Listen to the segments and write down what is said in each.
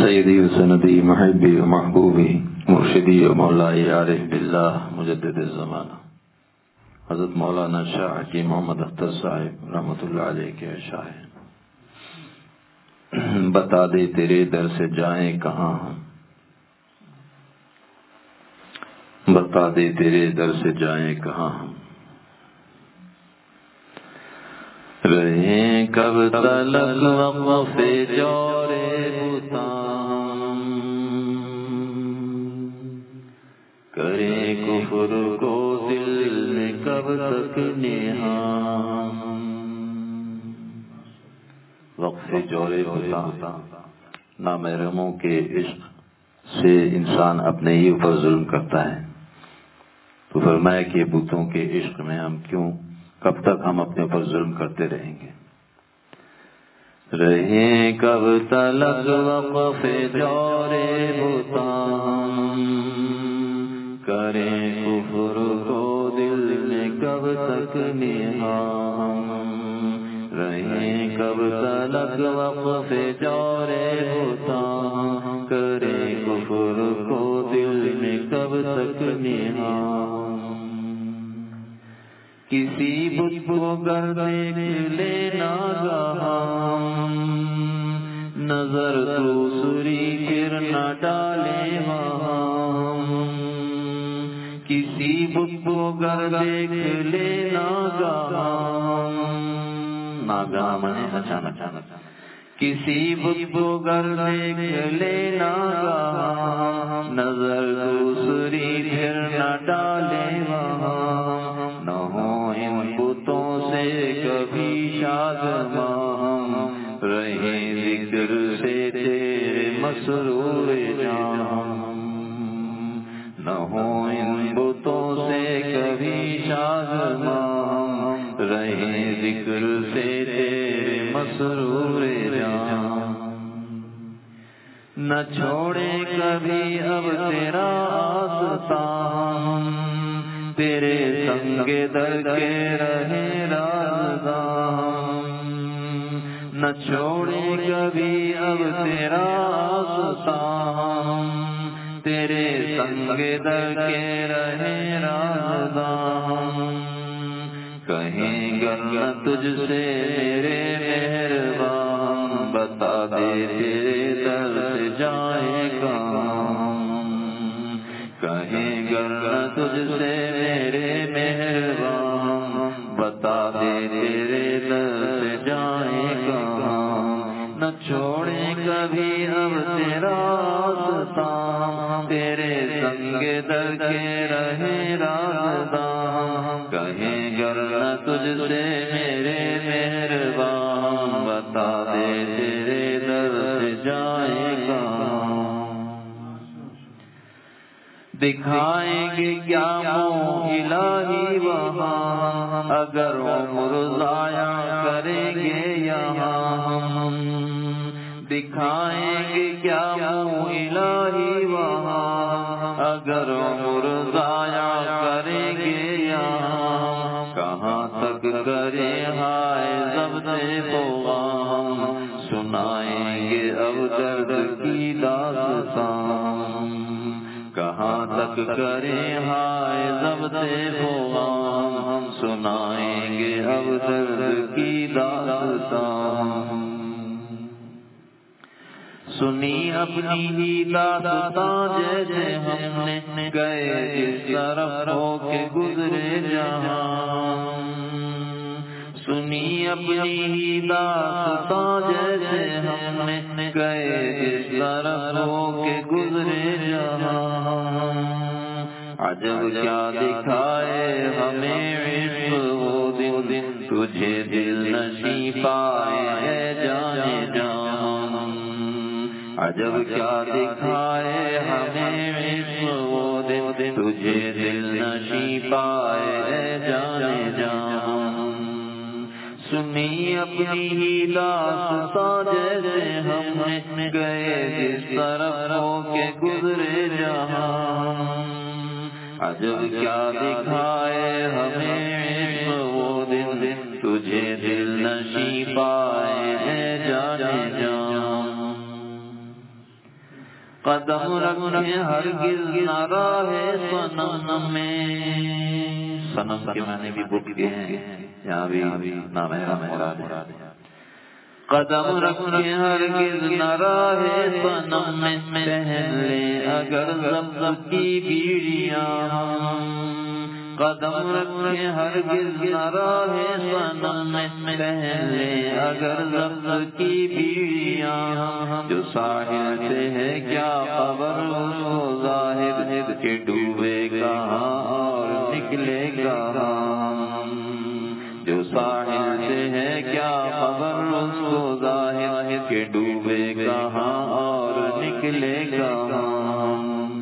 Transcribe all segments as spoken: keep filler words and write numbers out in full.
سیدی و سندی محبی و محبوبی مرشدی و مولائی عارف باللہ مجدد الزمانہ حضرت مولانا شاہ حکیم محمد اختر صاحب رحمۃ اللہ علیہ کے اشعار ہیں۔ بتا دے تیرے در سے جائیں کہاں ہم، بتا دے تیرے در سے جائیں کہاں ہم، رہیں کب تلک وقف جورے بتاں، کریں کفر کو دل میں کب تک نہاں۔ وقف جورے بتاں، نامحرموں کے عشق سے انسان اپنے ہی اوپر ظلم کرتا ہے، تو فرمایا کہ بتوں کے عشق میں ہم کیوں کب تک ہم اپنے اوپر ظلم کرتے رہیں گے۔ رہیں کب تلک وقف جورے بتاں، کریں کفر کو دل میں کب تک نہاں۔ رہیں کب تلک وقف جورے بتاں، کریں کفر کو دل میں کب تک نہاں۔ کسی بت کو گر دیکھ لینا گاہاں، نظر دوسری پھر نہ ڈالے وہاں۔ کسی بت کو گر دیکھ لینا گاہاں، ناگاہ منے اچانک، کسی بت کو گر دیکھ لینا گاہاں، نظر دوسری پھر نہ ڈالے وہاں۔ نہ ہو ان بتوں سے کبھی شادماں، رہے ذکر سے تیرے مسرور جاں۔ نہ ہو ان بتوں سے کبھی شادماں، رہے ذکر سے تیرے مسرور جاں۔ نہ چھوڑے کبھی اب تیرا آستاں، تیرے سنگ در کے رہے رازداں۔ نہ چھوڑے کبھی اب تیرا آستاں، تیرے سنگ در کے رہے رازداں۔ کہیں گر نہ تجھ سے میرے مہربان، بتا دے تیرے در سے جائیں کہاں۔ کہیں گر نہ تجھ سے میرے مہربان، بتا دے تیرے در سے جائیں کہاں۔ نہ چھوڑے کبھی اب تیرا آستاں، تیرے سنگ در کے رہے رازداں۔ کہیں گر نہ تجھ سے میرے مہربان، بتا دے تیرے در سے جائیں کہاں۔ دکھائیں گے کیا منہ الہی وہاں، اگر عمر ضائع کریں گے یہاں۔ دکھائیں گے کیا منہ الہی وہاں، اگر عمر ضائع کریں گے یہاں۔ کہاں تک کریں ہائے ضبط پیغام، سنائیں گے اب درد کی داستان۔ کہاں تک کریں ہائے ضبط پیغام، سنائیں گے اب درد کی داستان۔ سنی اپنی ہی داستان جیسے ہم نے گئے جس طرف ہو کے گزرے جہاں۔ سنی اپنی ہی داستان جیسے ہم نے گئے جس طرف ہو کے گزرے جہاں۔ عجب کیا دکھائے ہمیں عشق وہ دن، تجھے دل نشیں پائے ہے جانے جان۔ عجب کیا دکھائے ہمیں عشق وہ دن، تجھے دل نشیں پائے ہے جانے جان۔ سنی اپنی ہی داستان جیسے ہم نے گئے جس طرف ہو کے گزرے جہاں۔ عجب کیا دکھائے ہمیں عشق وہ دن، تجھے دل نشیں پائے ہے جانے جان۔ قدم رکھے ہرگز نہ راہ صنم میں. صنم کے معنی بھی بت کے ہیں، یہاں بھی نام مراد ہے. قدم رکھے ہرگز نہ راہ صنم میں، پہن لے اگر ضبط کی بیڑیاں. قدم رکھے ہرگز نہ راہ صنم میں، پہن لے اگر ضبط کی بیڑیاں. جو ساحل سے ہے کیا خبر اس کو زاہد کہ ڈوبے کہاں اور نکلے کہاں. جو ساحل سے ہے کیا خبر اس کو زاہد کہ ڈوبے کہاں اور نکلے کہاں.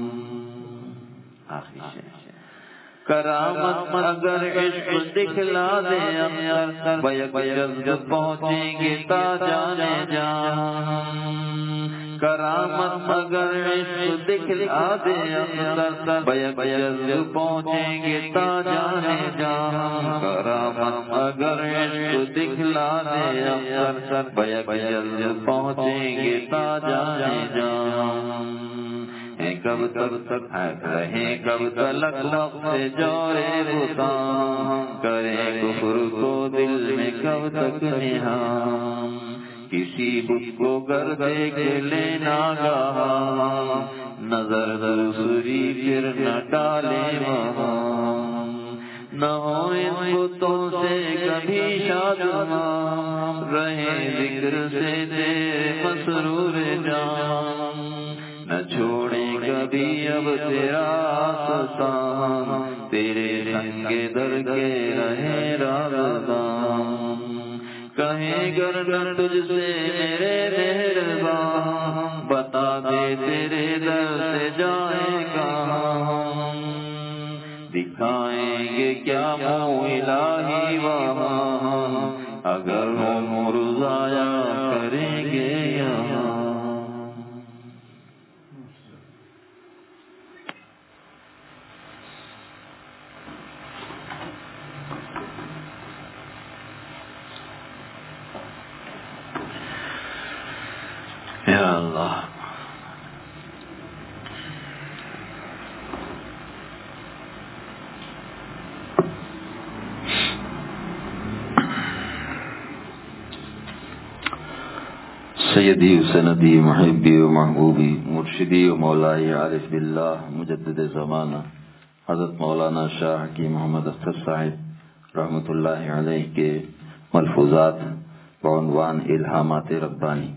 کرامت اگر عشق دکھلا دے اختر، بیک جلد پہنچیں گے تا جانے جہاں. کرامت اگر عشق دکھلا دے اختر، بیک جلد پہنچیں گے تا جانے جہاں. کرامت اگر عشق دکھلا دے اختر، بیک جلد پہنچیں گے تا جانے جہاں. کب تک رہیں کب تلک وقت سے جورے بتاں، کریں کفر کو دل میں کب تک نہاں. کسی بت کو گر دیکھ لینا گاہاں، نظر دوسری پھر نہ ڈالے وہاں. نہ ہو ان بتوں سے کبھی شادماں، رہیں ذکر سے تیرے مسرور جان. نہ چھوڑیں کبھی اب تیرا آستان، تیرے سنگ در کے رہے رازدان. کہیں گر گر تجھ سے میرے مہربان، بتا دے تیرے در سے جائیں کہاں. دکھائیں گے کیا منہ الہی وہاں، اگر عمر ضائع کریں گے یہاں. یا اللہ سیدی و سندی محبی و محبوبی مرشدی و مولائی عارف باللہ مجدد زمانہ حضرت مولانا شاہ حکیم محمد اختر صاحب رحمۃ اللہ علیہ کے ملفوظات بعنوان الہامات ربانی.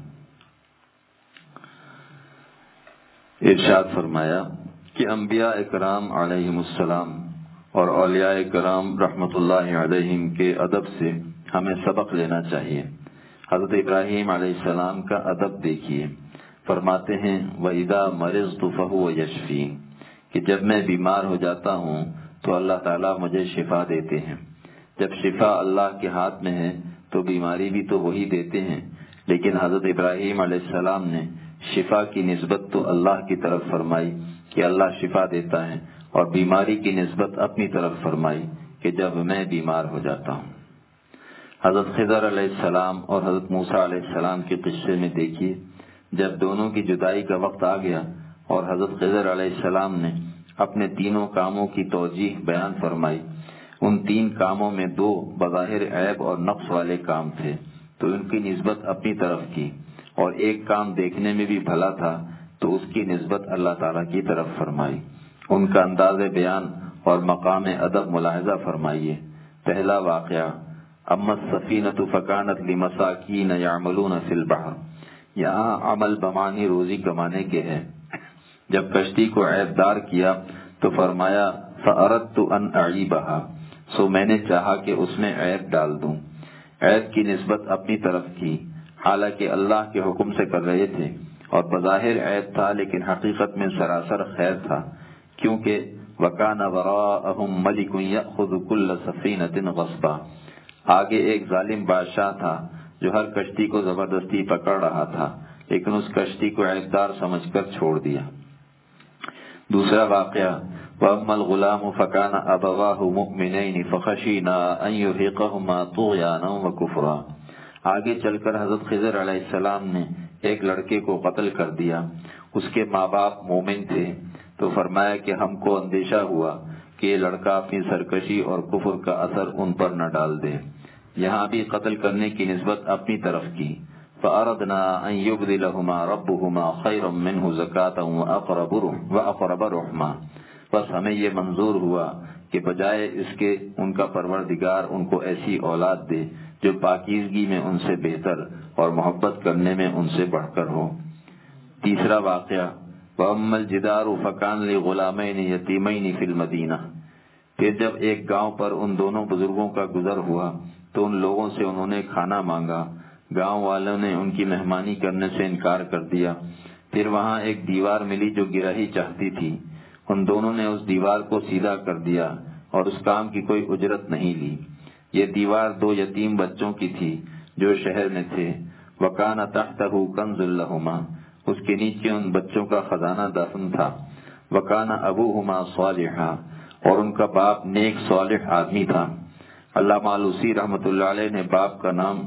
ارشاد فرمایا کہ انبیاء اکرام علیہم السلام اور اولیاء کرام رحمۃ اللہ علیہم کے ادب سے ہمیں سبق لینا چاہیے. حضرت ابراہیم علیہ السلام کا ادب دیکھیے. فرماتے ہیں وَإِذَا مَرِضْتُ فَهُوَ يَشْفِينِ، کہ جب میں بیمار ہو جاتا ہوں تو اللہ تعالیٰ مجھے شفا دیتے ہیں. جب شفا اللہ کے ہاتھ میں ہے تو بیماری بھی تو وہی دیتے ہیں. لیکن حضرت ابراہیم علیہ السلام نے شفا کی نسبت تو اللہ کی طرف فرمائی کہ اللہ شفا دیتا ہے، اور بیماری کی نسبت اپنی طرف فرمائی کہ جب میں بیمار ہو جاتا ہوں. حضرت خضر علیہ السلام اور حضرت موسیٰ علیہ السلام کے قصے میں دیکھیے، جب دونوں کی جدائی کا وقت آ گیا اور حضرت خضر علیہ السلام نے اپنے تینوں کاموں کی توجیح بیان فرمائی. ان تین کاموں میں دو بظاہر عیب اور نقص والے کام تھے تو ان کی نسبت اپنی طرف کی، اور ایک کام دیکھنے میں بھی بھلا تھا تو اس کی نسبت اللہ تعالیٰ کی طرف فرمائی. ان کا انداز بیان اور مقام ادب ملاحظہ فرمائیے. پہلا واقعہ اما السفینۃ فکانت لمساکین یعملون فی البحر، یہاں عمل بمانی روزی کمانے کے ہے. جب کشتی کو عیب دار کیا تو فرمایا فاردت ان اعیبھا، سو میں نے چاہا کہ اس میں عیب ڈال دوں. عیب کی نسبت اپنی طرف کی، حالانکہ اللہ کے حکم سے کر رہے تھے اور بظاہر عیب تھا لیکن حقیقت میں سراسر خیر تھا، کیونکہ وَكَانَ وَرَاءَهُمْ مَلِكٌ يَأْخُذُ كُلَّ سَفِينَةٍ غَصْبًا، آگے ایک ظالم بادشاہ تھا جو ہر کشتی کو زبردستی پکڑ رہا تھا، لیکن اس کشتی کو عیبدار سمجھ کر چھوڑ دیا. دوسرا واقعہ وَأَمَّا الْغُلَامُ فَكَانَ أَبَوَاهُ مُؤْمِنَيْنِ فَخَشِينَا أَن يُرْهِقَهُمَا طُغْيَانًا وَكُفْرًا. آگے چل کر حضرت خضر علیہ السلام نے ایک لڑکے کو قتل کر دیا، اس کے ماں باپ مومن تھے، تو فرمایا کہ ہم کو اندیشہ ہوا کہ یہ لڑکا اپنی سرکشی اور کفر کا اثر ان پر نہ ڈال دے، یہاں بھی قتل کرنے کی نسبت اپنی طرف کی۔ فَأَرَدْنَا أَن يُبْدِلَهُمَا رَبُّهُمَا خَيْرًا مِّنْهُ زَكَاةً وَأَقْرَبَ رُحْمًا، بس ہمیں یہ منظور ہوا کہ بجائے اس کے ان کا پروردگار ان کو ایسی اولاد دے جو پاکیزگی میں ان سے بہتر اور محبت کرنے میں ان سے بڑھ کر ہو۔ تیسرا واقعہ، وَأَمَّا الْجِدَارُ فَكَانَ لِغُلَامَيْنِ يَتِيمَيْنِ فِي الْمَدِينَةِ، پھر جب ایک گاؤں پر ان دونوں بزرگوں کا گزر ہوا تو ان لوگوں سے انہوں نے کھانا مانگا، گاؤں والوں نے ان کی مہمانی کرنے سے انکار کر دیا۔ پھر وہاں ایک دیوار ملی جو گرہی چاہتی تھی، ان دونوں نے اس دیوار کو سیدھا کر دیا اور اس کام کی کوئی اجرت نہیں لی۔ یہ دیوار دو یتیم بچوں کی تھی جو شہر میں تھے۔ وَكَانَ تَحْتَهُ كَنْزٌ لَهُمَا، اس کے نیچے ان بچوں کا خزانہ دفن تھا۔ وَكَانَ أَبُوهُمَا صَالِحًا، اور ان کا باپ نیک صالح آدمی تھا۔ علامہ آلوسی رحمۃ اللہ علیہ نے باپ کا نام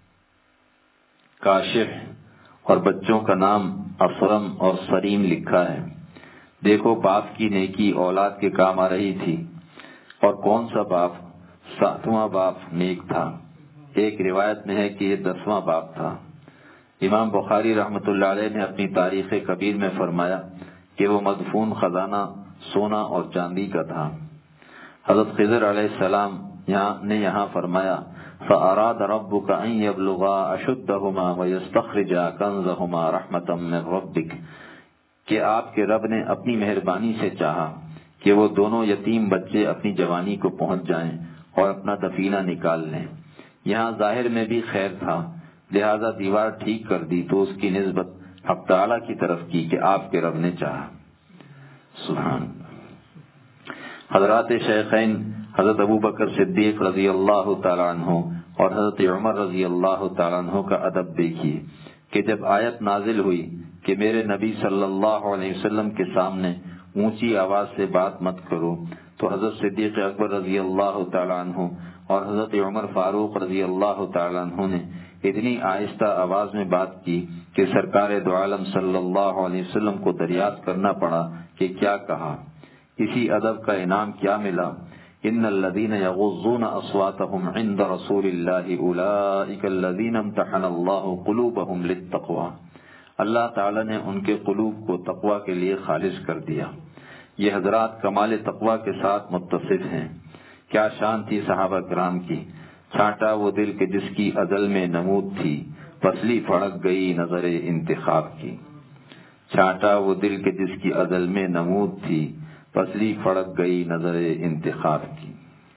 کاشف اور بچوں کا نام افرم اور سریم لکھا ہے۔ دیکھو باپ کی نیکی اولاد کے کام آ رہی تھی، اور کون سا باپ؟ ساتواں باپ نیک تھا۔ ایک روایت میں ہے کہ یہ دسواں باپ تھا۔ امام بخاری رحمۃ اللہ علیہ نے اپنی تاریخ کبیر میں فرمایا کہ وہ مدفون خزانہ سونا اور چاندی کا تھا۔ حضرت خضر علیہ السلام یہاں نے یہاں فرمایا فَأَرَادَ رَبُّكَ أَن يَبْلُغَا أَشُدَّهُمَا وَيَسْتَخْرِجَا كَنزَهُمَا رَحْمَةً مِّن رَّبِّكَ، کہ آپ کے رب نے اپنی مہربانی سے چاہا کہ وہ دونوں یتیم بچے اپنی جوانی کو پہنچ جائیں اور اپنا دفینہ نکال لیں۔ یہاں ظاہر میں بھی خیر تھا، لہذا دیوار ٹھیک کر دی تو اس کی نسبت حق تعالیٰ کی طرف کی کہ آپ کے رب نے چاہا۔ سبحان حضرات شیخین حضرت ابو بکر صدیق رضی اللہ تعالیٰ عنہ اور حضرت عمر رضی اللہ تعالیٰ عنہ کا ادب دیکھیے کہ جب آیت نازل ہوئی کہ میرے نبی صلی اللہ علیہ وسلم کے سامنے اونچی آواز سے بات مت کرو، تو حضرت صدیق اکبر رضی اللہ تعالیٰ عنہ اور حضرت عمر فاروق رضی اللہ تعالیٰ عنہ نے اتنی آہستہ آواز میں بات کی کہ سرکار دو عالم صلی اللہ علیہ وسلم کو دریافت کرنا پڑا کہ کیا کہا۔ اسی ادب کا انعام کیا ملا؟ ان الذين يغضون اصواتهم عند رسول الله اولئك الذين امتحن الله قلوبهم للتقوى، اللہ تعالی نے ان کے قلوب کو تقوی کے لیے خالص کر دیا۔ یہ حضرات کمال تقوی کے ساتھ متصف ہیں۔ کیا شان تھی صحابہ کرام کی، چھانٹا وہ دل کے جس کی ازل میں نمود تھی، پسلی پھڑک گئی نظر انتخاب کی۔ چھانٹا وہ دل کے جس کی ازل میں نمود تھی، پسلی پھڑک گئی نظر انتخاب کی۔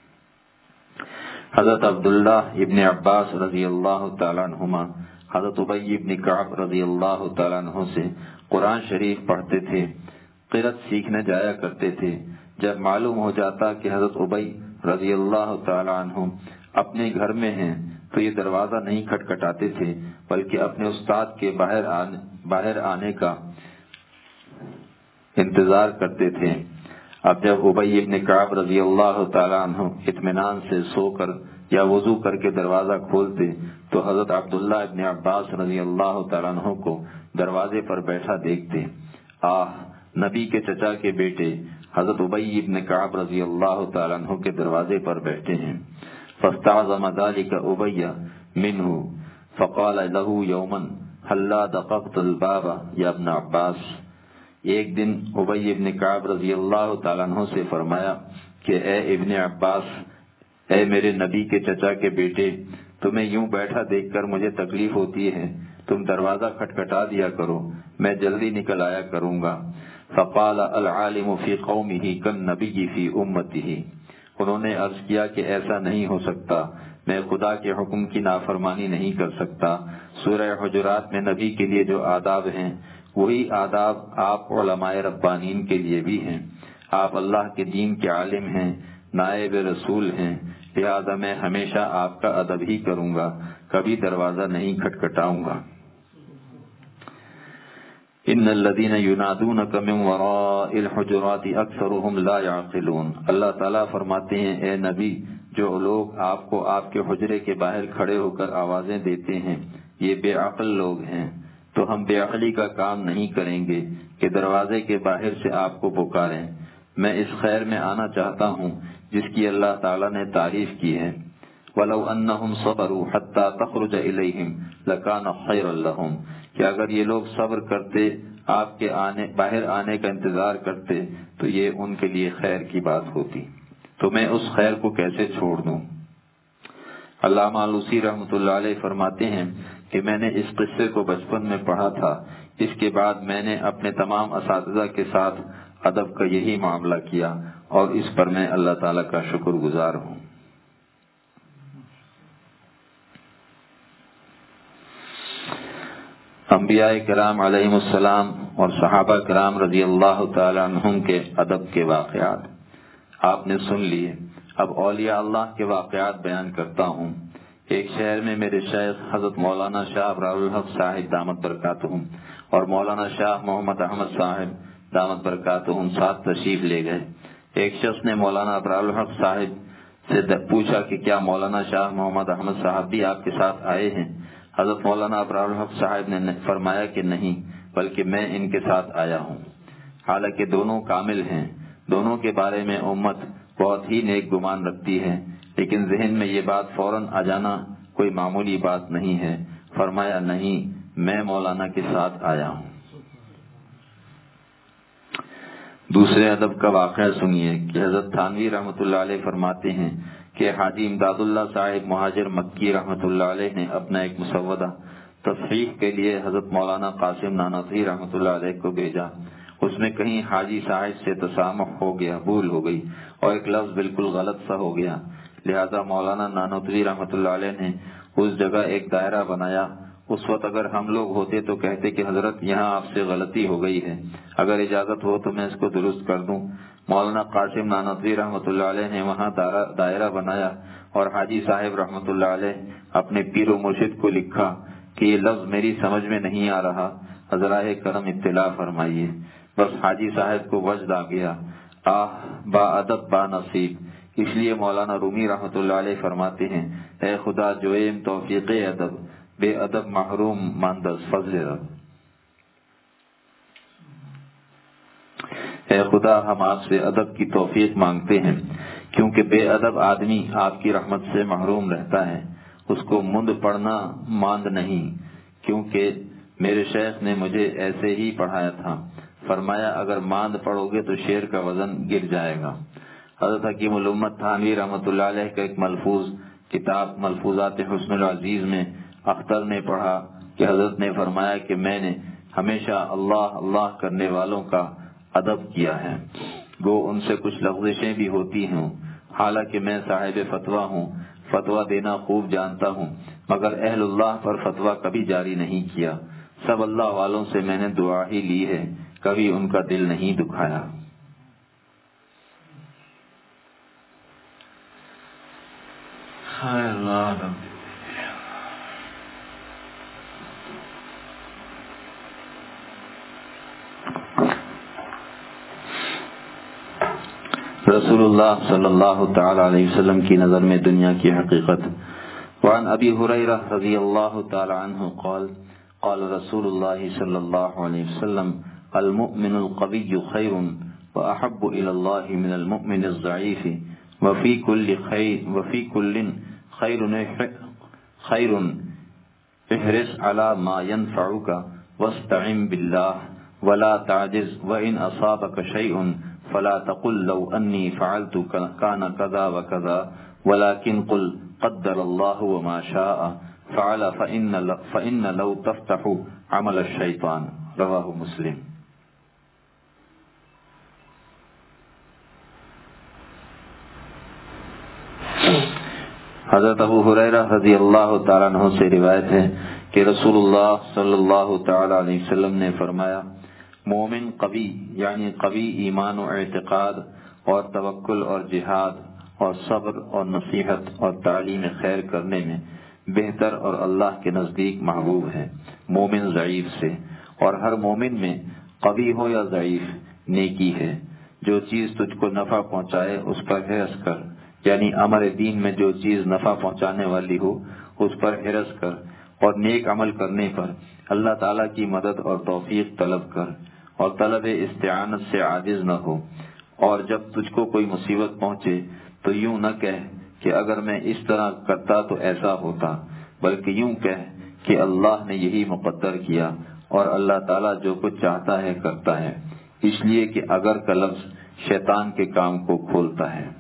حضرت عبداللہ ابن عباس رضی اللہ تعالیٰ عنہما حضرت ابی ابن کعب رضی اللہ تعالیٰ عنہ سے قرآن شریف پڑھتے تھے، قرأت سیکھنے جایا کرتے تھے۔ جب معلوم ہو جاتا کہ حضرت ابی رضی اللہ تعالیٰ عنہ اپنے گھر میں ہیں تو یہ دروازہ نہیں کھٹکھٹاتے تھے، بلکہ اپنے استاد کے باہر آنے باہر آنے کا انتظار کرتے تھے۔ اب جب ابی ابن کعب رضی اللہ تعالیٰ عنہ اطمینان سے سو کر یا وضو کر کے دروازہ کھولتے تو حضرت عبداللہ ابن عباس رضی اللہ تعالیٰ عنہ کو دروازے پر بیٹھا دیکھتے۔ آہ، نبی کے چچا کے بیٹے حضرت ابی ابن کعب رضی اللہ تعالیٰ عنہ کے دروازے پر بیٹھے ہیں۔ فاستعظم ذلك ابی منہ فقال له یوما هلا دققت الباب یا ابن عباس، ایک دن ابی ابن کعب رضی اللہ تعالیٰ عنہ سے فرمایا کہ اے ابن عباس، اے میرے نبی کے چچا کے بیٹے، تمہیں یوں بیٹھا دیکھ کر مجھے تکلیف ہوتی ہے، تم دروازہ کھٹکھٹا دیا کرو، میں جلدی نکل آیا کروں گا۔ فقال العالم فی قومہ کالنبی فی امتہ، انہوں نے عرض کیا کہ ایسا نہیں ہو سکتا، میں خدا کے حکم کی نافرمانی نہیں کر سکتا۔ سورہ حجرات میں نبی کے لیے جو آداب ہیں وہی آداب آپ علماء ربانین کے لیے بھی ہیں۔ آپ اللہ کے دین کے عالم ہیں، نائب رسول ہیں، لہذا میں ہمیشہ آپ کا ادب ہی کروں گا، کبھی دروازہ نہیں کھٹکھٹاؤں گا۔ ان الذين ينادونك من وراء الحجرات اکثرهم لا يعقلون، اللہ تعالیٰ فرماتے ہیں اے نبی، جو لوگ آپ کو آپ کے حجرے کے باہر کھڑے ہو کر آوازیں دیتے ہیں یہ بے عقل لوگ ہیں۔ تو ہم بے عقلی کا کام نہیں کریں گے کہ دروازے کے باہر سے آپ کو پکاریں۔ میں اس خیر میں آنا چاہتا ہوں جس کی اللہ تعالیٰ نے تعریف کی ہے۔ وَلَوْ أَنَّهُمْ صَبَرُوا حَتَّى تَخْرُجَ إِلَيْهِمْ لَكَانَ خَيْرًا لَهُمْ، کہ اگر یہ لوگ صبر کرتے، آپ کے آنے باہر آنے کا انتظار کرتے تو یہ ان کے لیے خیر کی بات ہوتی، تو میں اس خیر کو کیسے چھوڑ دوں۔ علامہ آلوسی رحمۃ اللہ علیہ فرماتے ہیں کہ میں نے اس قصے کو بچپن میں پڑھا تھا، اس کے بعد میں نے اپنے تمام اساتذہ کے ساتھ ادب کا یہی معاملہ کیا، اور اس پر میں اللہ تعالیٰ کا شکر گزار ہوں۔ انبیاء کرام علیہم السلام اور صحابہ کرام رضی اللہ تعالی عنہم کے ادب کے واقعات آپ نے سن لیے۔ اب اولیاء اللہ کے واقعات بیان کرتا ہوں۔ ایک شہر میں میرے شیخ حضرت مولانا شاہ ابرار الحق صاحب دامت برکاتہم اور مولانا شاہ محمد احمد صاحب دامت برکاتہم ساتھ تشریف لے گئے۔ ایک شخص نے مولانا ابرار الحق صاحب سے پوچھا کہ کیا مولانا شاہ محمد احمد صاحب بھی آپ کے ساتھ آئے ہیں؟ حضرت مولانا ابرار الحق صاحب نے فرمایا کہ نہیں، بلکہ میں ان کے ساتھ آیا ہوں۔ حالانکہ دونوں کامل ہیں، دونوں کے بارے میں امت بہت ہی نیک گمان رکھتی ہے، لیکن ذہن میں یہ بات فوراً آ جانا کوئی معمولی بات نہیں ہے۔ فرمایا نہیں، میں مولانا کے ساتھ آیا ہوں۔ دوسرے ادب کا واقعہ سنیے کہ حضرت تھانوی رحمۃ اللہ علیہ فرماتے ہیں کہ حاجی امداد اللہ صاحب مہاجر مکی رحمۃ اللہ علیہ نے اپنا ایک مسودہ تصحیح کے لیے حضرت مولانا قاسم نانوتوی رحمۃ اللہ علیہ کو بھیجا۔ اس میں کہیں حاجی صاحب سے تسامح ہو گیا، بھول ہو گئی، اور ایک لفظ بالکل غلط سا ہو گیا، لہذا مولانا نانوتوی رحمۃ اللہ علیہ نے اس جگہ ایک دائرہ بنایا۔ اس وقت اگر ہم لوگ ہوتے تو کہتے کہ حضرت یہاں آپ سے غلطی ہو گئی ہے، اگر اجازت ہو تو میں اس کو درست کر دوں۔ مولانا قاسم نانوتوی رحمۃ اللہ علیہ نے وہاں دائرہ بنایا اور حاجی صاحب رحمۃ اللہ علیہ اپنے پیر و مرشد کو لکھا کہ یہ لفظ میری سمجھ میں نہیں آ رہا، حضرائے کرم اطلاع فرمائیے۔ بس حاجی صاحب کو وجد آ گیا، آہ با ادب با نصیب۔ اس لیے مولانا رومی رحمۃ اللہ علیہ فرماتے ہیں، اے خدا جویم توفیق ادب، بے ادب محروم ماندس فضل رب۔ اے خدا ہم آپ سے ادب کی توفیق مانگتے ہیں، کیونکہ بے ادب آدمی آپ کی رحمت سے محروم رہتا ہے، اس کو مند پڑھنا ماند نہیں، کیونکہ میرے شیخ نے مجھے ایسے ہی پڑھایا تھا، فرمایا اگر ماند پڑھو گے تو شیر کا وزن گر جائے گا۔ حضرت حکیم الامت تھانوی رحمۃ اللہ علیہ کا ایک ملفوظ کتاب ملفوظات حسن العزیز میں اختر نے پڑھا کہ حضرت نے فرمایا کہ میں نے ہمیشہ اللہ اللہ کرنے والوں کا ادب کیا ہے، گو ان سے کچھ لغزشیں بھی ہوتی ہوں، حالانکہ میں صاحب فتویٰ ہوں، فتویٰ دینا خوب جانتا ہوں، مگر اہل اللہ پر فتویٰ کبھی جاری نہیں کیا، سب اللہ والوں سے میں نے دعا ہی لی ہے، کبھی ان کا دل نہیں دکھایا۔ رسول اللہ صلی اللہ تعالی علیہ وسلم کی نظر میں دنیا کی حقیقت۔ وعن ابی ہریرہ رضی اللہ تعالی عنہ قال قال رسول اللہ صلی اللہ علیہ وسلم المؤمن القوی خیر واحب الى اللہ من المؤمن الضعیف وفی کل خیر وفی کل خیر خیر احرص على ما ينفعك واستعن بالله ولا تعجز وان اصابك شيء فلا تقل لو انی فعلت كان كذا وكذا ولكن قل قدر الله وما شاء فعل فإن فإن لو تفتح عمل الشیطان۔ رواہ مسلم۔ حضرت ابو ہریرہ رضی اللہ تعالیٰ عنہ سے روایت ہے کہ رسول اللہ صلی اللہ تعالی علیہ وسلم نے فرمایا، مومن قوی یعنی قوی ایمان و اعتقاد اور توکل اور جہاد اور صبر اور نصیحت اور تعلیم خیر کرنے میں بہتر اور اللہ کے نزدیک محبوب ہے مومن ضعیف سے۔ اور ہر مومن میں قوی ہو یا ضعیف نیکی ہے، جو چیز تجھ کو نفع پہنچائے اس پر حرص کر، یعنی امر دین میں جو چیز نفع پہنچانے والی ہو اس پر حرص کر، اور نیک عمل کرنے پر اللہ تعالیٰ کی مدد اور توفیق طلب کر اور طلب استعانت سے عاجز نہ ہو، اور جب تجھ کو کوئی مصیبت پہنچے تو یوں نہ کہہ کہ اگر میں اس طرح کرتا تو ایسا ہوتا، بلکہ یوں کہہ کہ اللہ نے یہی مقدر کیا اور اللہ تعالیٰ جو کچھ چاہتا ہے کرتا ہے، اس لیے کہ اگر کا لفظ شیطان کے کام کو کھولتا ہے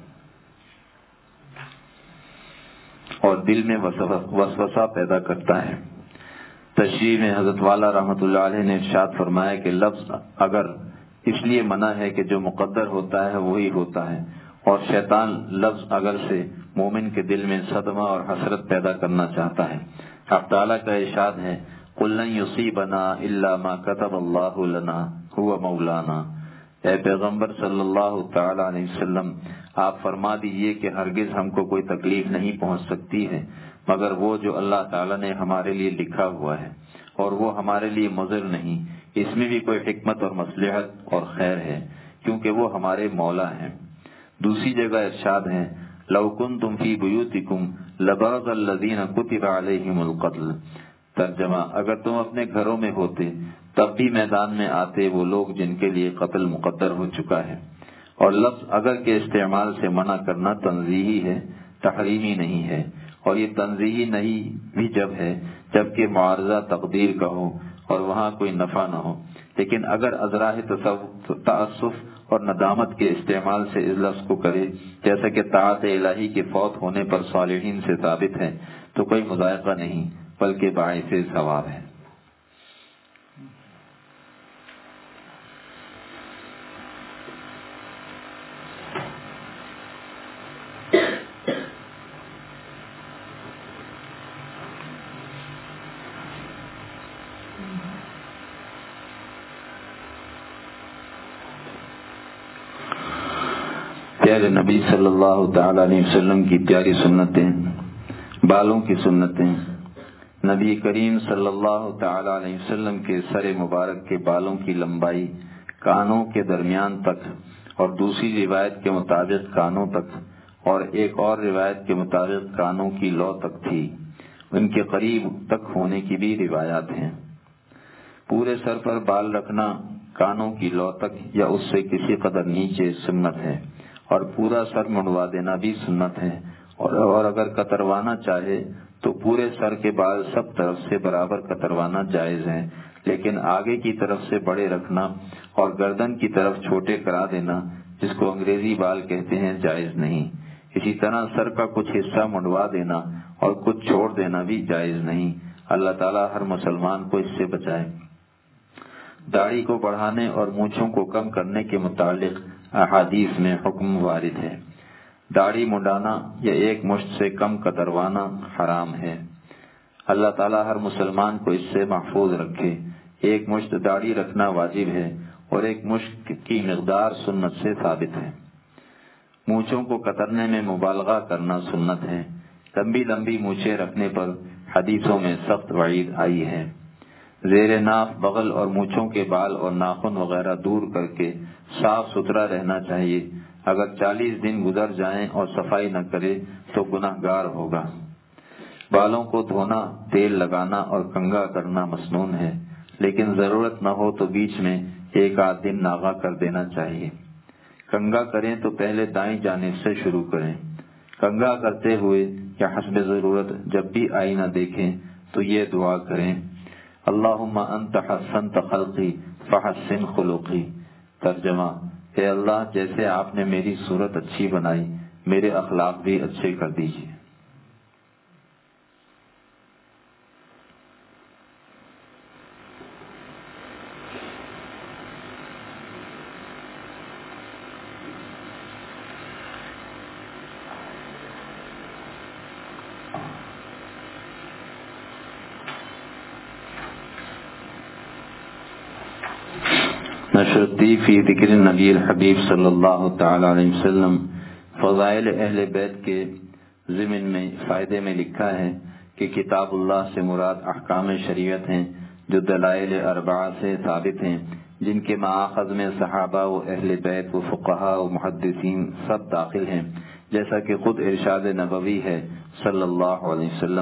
اور دل میں وسوسہ پیدا کرتا ہے۔ تشریح میں حضرت والا رحمۃ اللہ علیہ نے ارشاد فرمایا کہ لفظ اگر اس لیے منع ہے کہ جو مقدر ہوتا ہے وہی ہوتا ہے، اور شیطان لفظ اگر سے مومن کے دل میں صدمہ اور حسرت پیدا کرنا چاہتا ہے۔ حق تعالیٰ کا ارشاد ہے قُلْ لَن يُصِيبَنَا إِلَّا مَا كَتَبَ اللَّهُ لَنَا هُوَ مَوْلَانَا۔ اے پیغمبر صلی اللہ تعالی علیہ وسلم، آپ فرما دیجئے کہ ہرگز ہم کو کوئی تکلیف نہیں پہنچ سکتی ہے مگر وہ جو اللہ تعالیٰ نے ہمارے لیے لکھا ہوا ہے، اور وہ ہمارے لیے مضر نہیں، اس میں بھی کوئی حکمت اور مصلحت اور خیر ہے کیونکہ وہ ہمارے مولا ہیں۔ دوسری جگہ ارشاد ہے لَوْ كُنْتُمْ فِي بُيُوتِكُمْ لَبَرَزَ الَّذِينَ كُتِبَ عَلَيْهِمُ الْقَتْلُ۔ ترجمہ، اگر تم اپنے گھروں میں ہوتے تب بھی میدان میں آتے وہ لوگ جن کے لیے قتل مقدر ہو چکا ہے۔ اور لفظ اگر کے استعمال سے منع کرنا تنزیہی ہے، تحریمی نہیں ہے، اور یہ تنزیہی نہیں بھی جب ہے جبکہ معارضہ تقدیر کا ہو اور وہاں کوئی نفع نہ ہو، لیکن اگر ازراہ تعسف اور ندامت کے استعمال سے اس لفظ کو کرے جیسا کہ طاعت الہی کے فوت ہونے پر صالحین سے ثابت ہے تو کوئی مذائقہ نہیں بلکہ باعث ثواب ہے۔ پیارے نبی صلی اللہ تعالی علیہ وسلم کی پیاری سنتیں، بالوں کی سنتیں۔ نبی کریم صلی اللہ تعالی علیہ وسلم کے سر مبارک کے بالوں کی لمبائی کانوں کے درمیان تک، اور دوسری روایت کے مطابق کانوں تک، اور ایک اور روایت کے مطابق کانوں کی لو تک تھی، ان کے قریب تک ہونے کی بھی روایات ہیں۔ پورے سر پر بال رکھنا کانوں کی لو تک یا اس سے کسی قدر نیچے سنت ہے، اور پورا سر منڈوا دینا بھی سنت ہے، اور اور اگر کتروانا چاہے تو پورے سر کے بال سب طرف سے برابر کتروانا جائز ہے، لیکن آگے کی طرف سے بڑے رکھنا اور گردن کی طرف چھوٹے کرا دینا، جس کو انگریزی بال کہتے ہیں، جائز نہیں۔ اسی طرح سر کا کچھ حصہ منڈوا دینا اور کچھ چھوڑ دینا بھی جائز نہیں۔ اللہ تعالیٰ ہر مسلمان کو اس سے بچائے۔ داڑھی کو بڑھانے اور مونچھوں کو کم کرنے کے متعلق احادیث میں حکم وارد ہے۔ داڑھی منڈانا یا ایک مشت سے کم کتروانا حرام ہے۔ اللہ تعالیٰ ہر مسلمان کو اس سے محفوظ رکھے۔ ایک مشت داڑھی رکھنا واجب ہے اور ایک مشت کی مقدار سنت سے ثابت ہے۔ مونچھوں کو کترنے میں مبالغہ کرنا سنت ہے۔ لمبی لمبی مونچھیں رکھنے پر حدیثوں میں سخت وعید آئی ہے۔ زیر ناف بغل اور مونچھوں کے بال اور ناخن وغیرہ دور کر کے صاف ستھرا رہنا چاہیے۔ اگر چالیس دن گزر جائیں اور صفائی نہ کرے تو گناہ گار ہوگا۔ بالوں کو دھونا، تیل لگانا اور کنگھا کرنا مسنون ہے، لیکن ضرورت نہ ہو تو بیچ میں ایک آدھ دن ناغہ کر دینا چاہیے۔ کنگھا کریں تو پہلے دائیں جانب سے شروع کریں۔ کنگھا کرتے ہوئے یا حسب ضرورت جب بھی آئینہ دیکھیں تو یہ دعا کریں، اللہم انت حسنت خلقی فحسن خلقی۔ ترجمہ، اے اللہ جیسے آپ نے میری صورت اچھی بنائی میرے اخلاق بھی اچھے کر دیجیے۔ نشرتی فی ذکر نبی الحبیب صلی اللہ تعالی علیہ وسلم، فضائل اہل بیت کے ضمن میں فائدے میں لکھا ہے کہ کتاب اللہ سے مراد احکام شریعت ہیں جو دلائل اربعہ سے ثابت ہیں، جن کے مآخذ میں صحابہ و اہل بیت و فقہاء و محدثین سب داخل ہیں، جیسا کہ خود ارشاد نبوی ہے صلی اللہ علیہ وسلم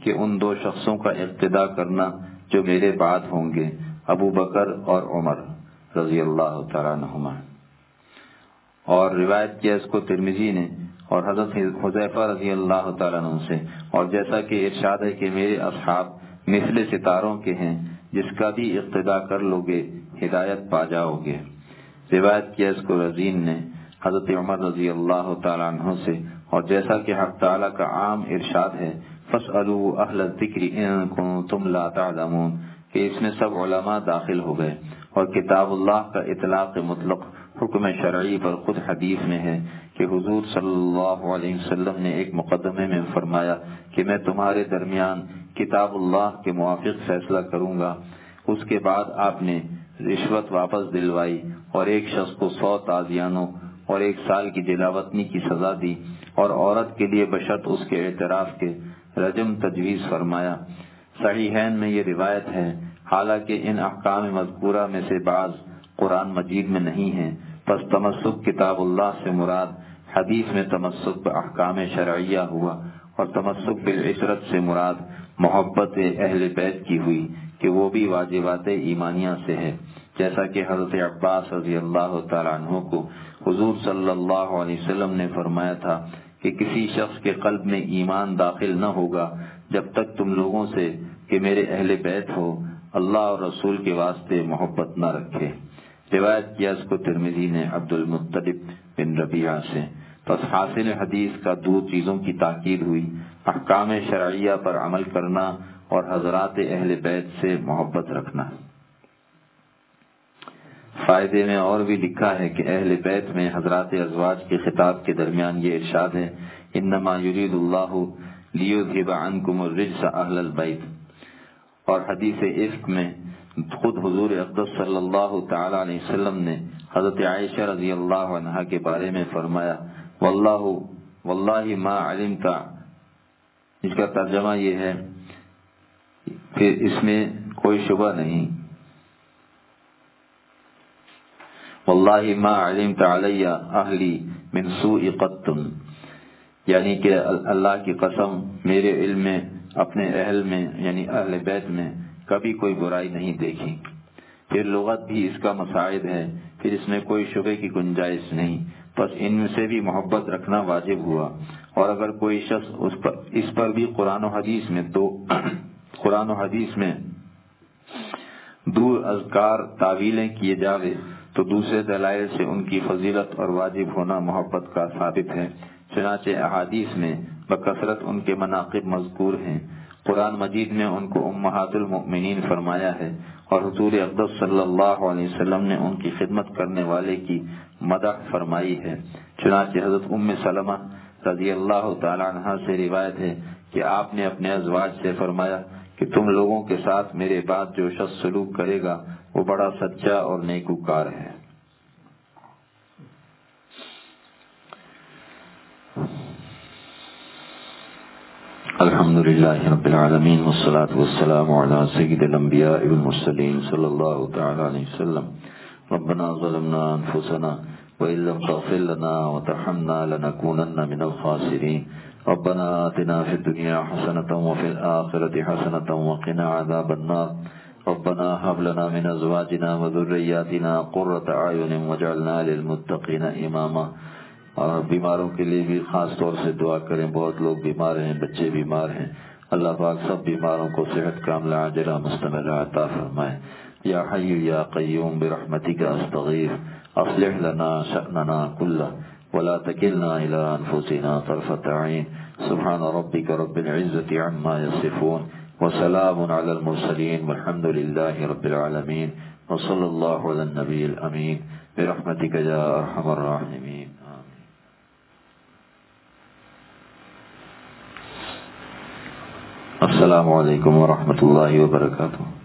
کہ ان دو شخصوں کا اقتداء کرنا جو میرے بعد ہوں گے، ابو بکر اور عمر رضی اللہ تعالیٰ عنہما۔ اور روایت کیا اس کو ترمذی نے اور حضرت حذیفہ رضی اللہ تعالیٰ عنہ سے، اور جیسا کہ ارشاد ہے کہ میرے اصحاب مثل ستاروں کے ہیں، جس کا بھی اقتداء کر لو گے ہدایت پا جاؤ گے۔ روایت کیا اس کو رزین نے حضرت عمر رضی اللہ تعالیٰ عنہ سے، اور جیسا کہ حق تعالیٰ کا عام ارشاد ہے فَاسْأَلُوا أَهْلَ الذِّكْرِ إِن كُنتُمْ لَا تَعْلَمُونَ، کہ اس میں سب علماء داخل ہو گئے، اور کتاب اللہ کا اطلاق مطلق حکم شرعی پر خود حدیث میں ہے کہ حضور صلی اللہ علیہ وسلم نے ایک مقدمے میں فرمایا کہ میں تمہارے درمیان کتاب اللہ کے موافق فیصلہ کروں گا۔ اس کے بعد آپ نے رشوت واپس دلوائی اور ایک شخص کو سو تازیانوں اور ایک سال کی جلاوطنی کی سزا دی، اور عورت کے لیے بشرط اس کے اعتراف کے رجم تجویز فرمایا۔ صحیحین میں یہ روایت ہے، حالانکہ ان احکام مذکورہ میں سے بعض قرآن مجید میں نہیں ہیں، پس تمسک کتاب اللہ سے مراد حدیث میں تمسک باحکام شرعیہ ہوا، اور تمسک بالعشرت سے مراد محبت اہل بیت کی ہوئی کہ وہ بھی واجبات ایمانیہ سے ہے، جیسا کہ حضرت عباس رضی اللہ تعالیٰ عنہ کو حضور صلی اللہ علیہ وسلم نے فرمایا تھا کہ کسی شخص کے قلب میں ایمان داخل نہ ہوگا جب تک تم لوگوں سے کہ میرے اہل بیت ہو اللہ اور رسول کے واسطے محبت نہ رکھے۔ روایت کیا اس کو ترمذی نے عبد المطلب بن ربیعہ سے۔ پس حاصل حدیث کا دو چیزوں کی تاکید ہوئی، احکام شرعیہ پر عمل کرنا اور حضرات اہل بیت سے محبت رکھنا۔ فائدے میں اور بھی لکھا ہے کہ اہل بیت میں حضرات ازواج کے خطاب کے درمیان یہ ارشاد ہے انما یرید اللہ لیذھب عنکم الرجس اہل البیت، اور حدیث عفق میں خود حضور اقدس صلی اللہ تعالی علیہ وسلم نے حضرت عائشہ رضی اللہ عنہا کے بارے میں فرمایا واللہ واللہ ما علمت، اس کا ترجمہ یہ ہے کہ اس میں کوئی شبہ نہیں، واللہ ما علمت علی اہلی من سوء قط، یعنی کہ اللہ کی قسم میرے علم میں اپنے اہل میں یعنی اہل بیت میں کبھی کوئی برائی نہیں دیکھی۔ پھر لغت بھی اس کا مساعد ہے، پھر اس میں کوئی شبہ کی گنجائش نہیں، بس ان میں سے بھی محبت رکھنا واجب ہوا۔ اور اگر کوئی شخص اس پر اس پر بھی قرآن و حدیث میں تو قرآن و حدیث میں دور اذکار تعویلیں کیے جاوے تو دوسرے دلائل سے ان کی فضیلت اور واجب ہونا محبت کا ثابت ہے، چنانچہ احادیث میں بکثرت ان کے مناقب مذکور ہیں۔ قرآن مجید میں ان کو امہات المؤمنین فرمایا ہے، اور حضور اقدس صلی اللہ علیہ وسلم نے ان کی خدمت کرنے والے کی مدح فرمائی ہے۔ چنانچہ حضرت ام سلمہ رضی اللہ تعالی عنہا سے روایت ہے کہ آپ نے اپنے ازواج سے فرمایا کہ تم لوگوں کے ساتھ میرے بعد جو شخص سلوک کرے گا وہ بڑا سچا اور نیکوکار ہے۔ الحمد للہ رب العالمین والصلاة والسلام علی سید الانبیاء والمرسلین صلی اللہ تعالی علیہ وسلم۔ ربنا ظلمنا انفسنا وإن لم تغفر لنا وترحمنا لنكونن من الخاسرين ربنا آتنا في الدنيا حسنة وفي الآخرة حسنة وقنا عذاب النار ربنا هب لنا من أزواجنا وذرياتنا قرة أعين واجعلنا للمتقين إماما۔ اور بیماروں کے لیے بھی خاص طور سے دعا کریں، بہت لوگ بیمار ہیں، بچے بیمار ہیں، اللہ پاک سب بیماروں کو صحت کاملہ عاجلہ مستمرہ عطا فرمائے۔ یا حی یا قیوم برحمتک استغیث اصلح لنا شأننا کلہ ولا تکلنا الی انفسنا طرفۃ عین سبحان ربک رب العزۃ عما یصفون وسلام علی المرسلین والحمد للہ رب العالمین وصلی اللہ علی النبی الامین برحمتک یا ارحم الراحمین۔ السلام علیکم ورحمۃ اللہ وبرکاتہ۔